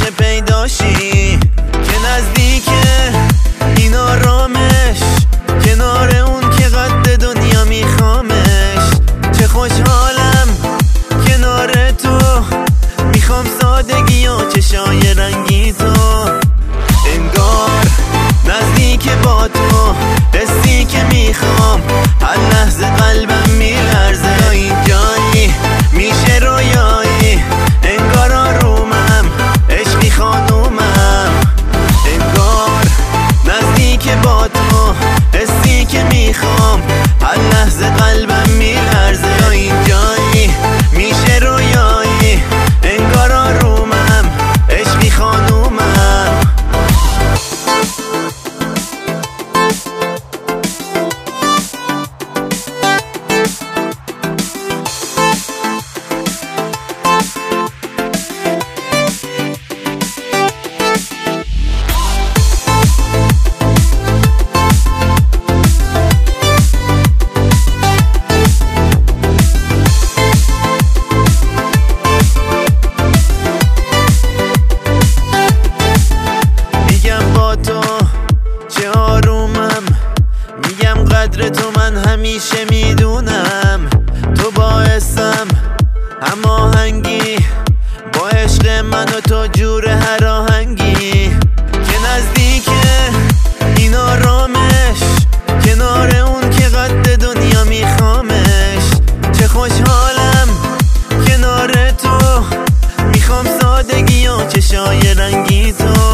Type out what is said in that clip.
پیداشی که نزدیکه این آرامش، کنار اون که قد دنیا میخوامش. چه خوشحالم کنار تو، میخوام سادگی و چشای رنگی تو. انگار نزدیک با تو، حسی که میخوام هر لحظه قلبم میلرزه. اینجایی میشه رویایی، انگار آرومم عشقی خانومم. انگار نزدیک با تو، حسی که میخوام هر لحظه قلبم میلرزه. اینجایی میشه رویایی، انگار آرومم عشقی خانومم. قدر تو من همیشه میدونم، تو باعثم هماهنگی با عشق من و تو، جور هر آهنگی که نزدیکه این آرامش، کنار اون که قد دنیا میخوامش. چه خوشحالم کنار تو، میخوام سادگی و چشای رنگی تو.